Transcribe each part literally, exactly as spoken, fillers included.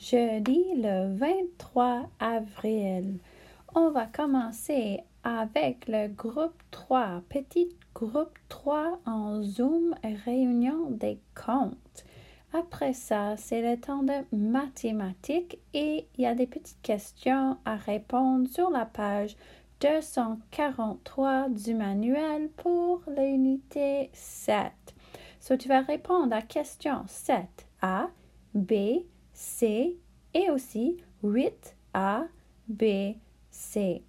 jeudi le vingt-trois avril. On va commencer avec le groupe trois, petit groupe trois en Zoom, réunion des comptes. Après ça, c'est le temps de mathématiques et il y a des petites questions à répondre sur la page deux cent quarante-trois du manuel pour l'unité sept. So, tu vas répondre à question sept A, B, C et aussi huit A, B, C.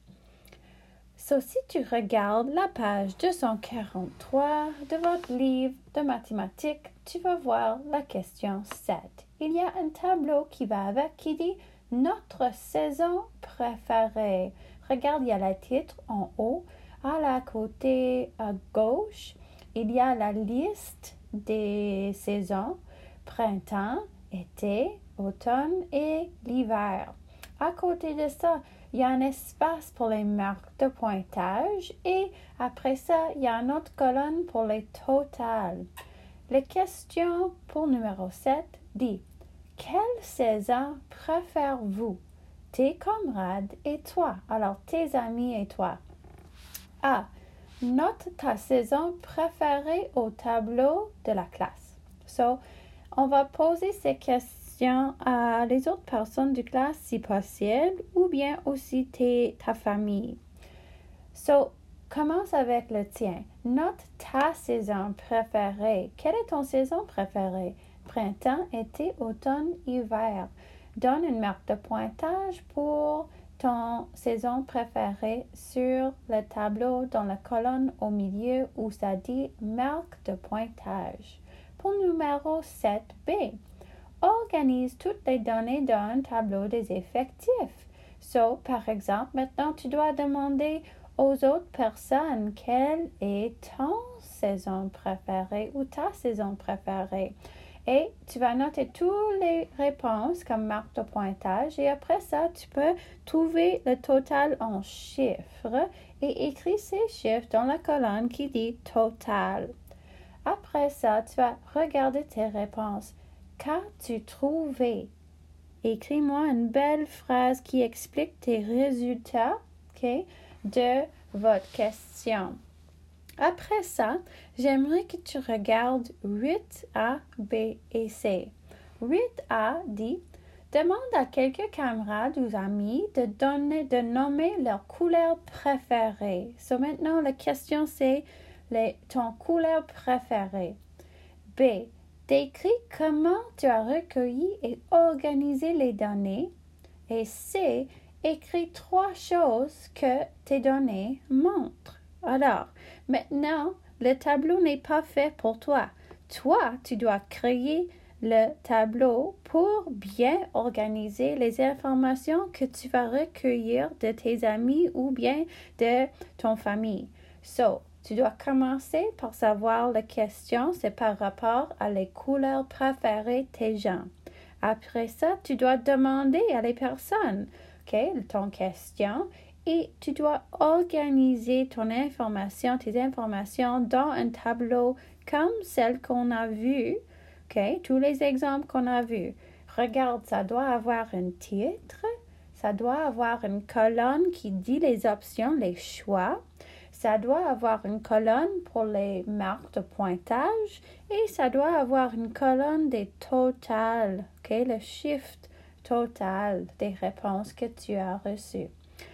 So, si tu regardes la page deux cent quarante-trois de votre livre de mathématiques, tu vas voir la question sept. Il y a un tableau qui va avec qui dit « Notre saison préférée ». Regarde, il y a le titre en haut. À la côté à gauche, il y a la liste des saisons, printemps, été, automne et l'hiver. À côté de ça, il y a un espace pour les marques de pointage et après ça, il y a une autre colonne pour les totals. Les questions pour numéro sept dit « Quelle saison préférez-vous? Tes camarades et toi. Alors, tes amis et toi. A. Note ta saison préférée au tableau de la classe. So, on va poser ces questions à les autres personnes de classe si possible ou bien aussi tes, ta famille. So, commence avec le tien. Note ta saison préférée. Quelle est ton saison préférée? Printemps, été, automne, hiver. Donne une marque de pointage pour ton saison préférée sur le tableau dans la colonne au milieu où ça dit marque de pointage. Pour numéro sept B, organise toutes les données dans un tableau des effectifs. So, par exemple, maintenant tu dois demander aux autres personnes quelle est ton saison préférée ou ta saison préférée. Et tu vas noter toutes les réponses comme marque de pointage et après ça, tu peux trouver le total en chiffres et écrire ces chiffres dans la colonne qui dit total. Après ça, tu vas regarder tes réponses. Qu'as-tu trouvé? Écris-moi une belle phrase qui explique tes résultats, okay, de votre question. Après ça, j'aimerais que tu regardes huit A, B et C. huit A dit « Demande à quelques camarades ou amis de donner, de nommer leur couleur préférée. » So maintenant, la question c'est les, ton couleur préférée. B. Décris comment tu as recueilli et organisé les données. Et C. Écris trois choses que tes données montrent. Alors, maintenant, le tableau n'est pas fait pour toi. Toi, tu dois créer le tableau pour bien organiser les informations que tu vas recueillir de tes amis ou bien de ton famille. So, tu dois commencer par savoir la question, c'est par rapport à les couleurs préférées de tes gens. Après ça, tu dois demander à les personnes, ok, ton question. Et tu dois organiser ton information, tes informations dans un tableau comme celle qu'on a vue, ok? Tous les exemples qu'on a vus. Regarde, ça doit avoir un titre, ça doit avoir une colonne qui dit les options, les choix. Ça doit avoir une colonne pour les marques de pointage et ça doit avoir une colonne des totals, ok? Le chiffre total des réponses que tu as reçues.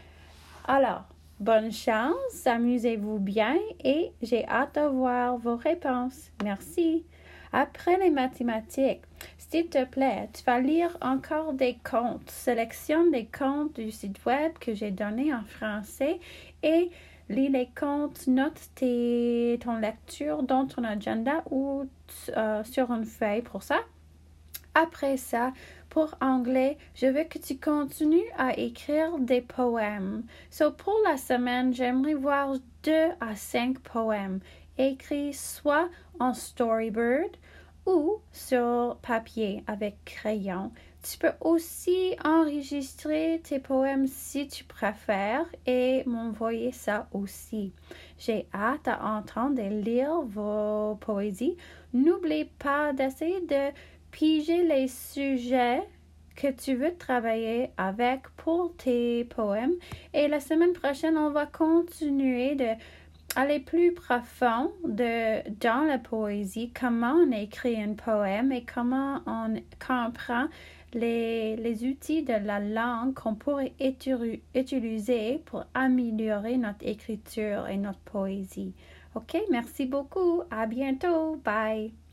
Alors, bonne chance, amusez-vous bien et j'ai hâte de voir vos réponses. Merci. Après les mathématiques, s'il te plaît, tu vas lire encore des comptes. Sélectionne les comptes du site web que j'ai donné en français et lis les comptes, note tes, ton lecture dans ton agenda ou euh, sur une feuille pour ça. Après ça, pour anglais, je veux que tu continues à écrire des poèmes. So, pour la semaine, j'aimerais voir deux à cinq poèmes écrits soit en storyboard ou sur papier avec crayon. Tu peux aussi enregistrer tes poèmes si tu préfères et m'envoyer ça aussi. J'ai hâte à entendre et lire vos poésies. N'oubliez pas d'essayer de piger les sujets que tu veux travailler avec pour tes poèmes. Et la semaine prochaine, on va continuer de aller plus profond de, dans la poésie, comment on écrit un poème et comment on comprend les, les outils de la langue qu'on pourrait étu- utiliser pour améliorer notre écriture et notre poésie. OK, merci beaucoup. À bientôt. Bye.